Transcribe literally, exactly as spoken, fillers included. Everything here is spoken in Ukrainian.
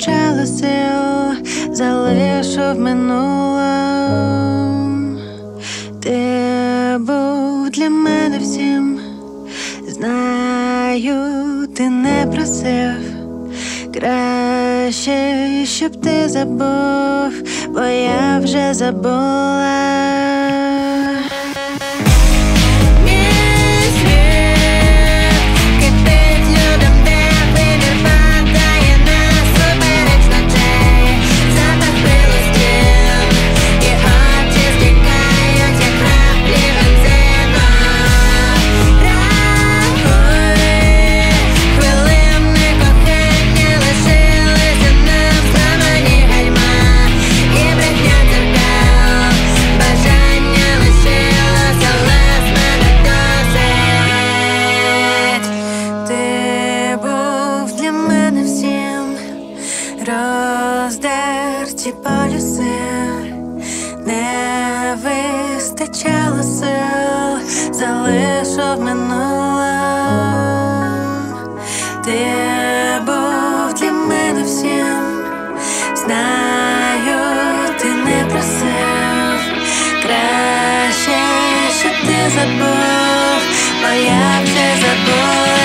вистачало сил, залишив минулим. Ти був для мене всім, знаю, ти не просив. Краще, щоб ти забув, бо я вже забула. Роздерті полюси, не вистачало сил, залишив минулим. Ти був для мене всім, знаю, ти не просив. Краще, щоб ти забув, бо я вже забула.